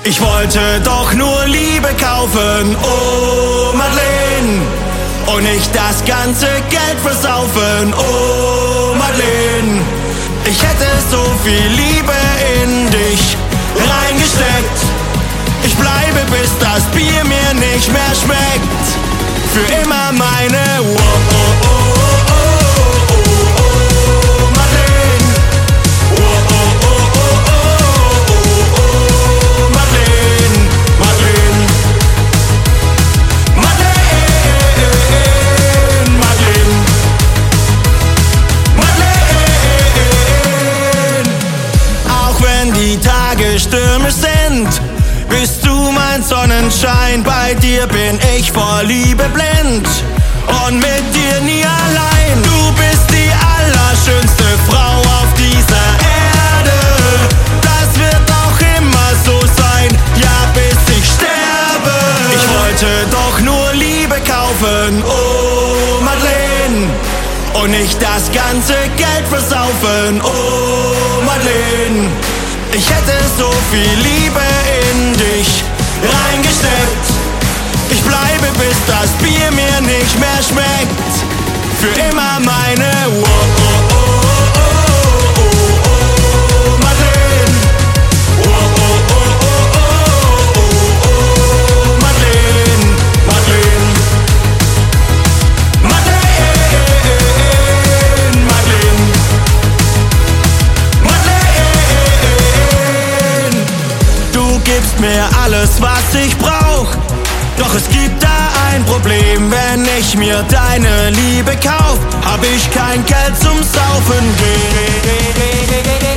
Ich wollte doch nur Liebe kaufen, oh Madeleine, und nicht das ganze Geld versaufen, oh Madeleine. Ich hätte so viel Liebe in dich reingesteckt. Ich bleibe, bis das Bier mir nicht mehr schmeckt. Für immer meine oh, oh, oh, oh, oh, oh, oh, Madeleine. Oh, oh, oh, oh, oh, oh, oh, Madeleine. Madeleine. Madeleine. Madeleine. Madeleine. Auch wenn die Tage stürmisch sind, bist du mein Sonnenschein, bei dir bin ich vor Liebe blind und mit dir nie allein. Du bist die allerschönste Frau auf dieser Erde, das wird auch immer so sein, ja bis ich sterbe. Ich wollte doch nur Liebe kaufen, oh Madeleine, und nicht das ganze Geld versaufen, oh Madeleine. Ich hätte so viel Liebe in dich reingesteckt. Ich bleibe, bis das Bier mir nicht mehr schmeckt. Für immer meine oh, oh, oh, oh, oh, oh, Madeleine. Oh, oh, oh, oh, oh, oh, oh, Madeleine. Madeleine. Madeleine. Madeleine. Du gibst mir alles, was ich brauch. Doch es gibt da ein Problem, wenn ich mir deine Liebe kauf, hab ich kein Geld zum Saufen.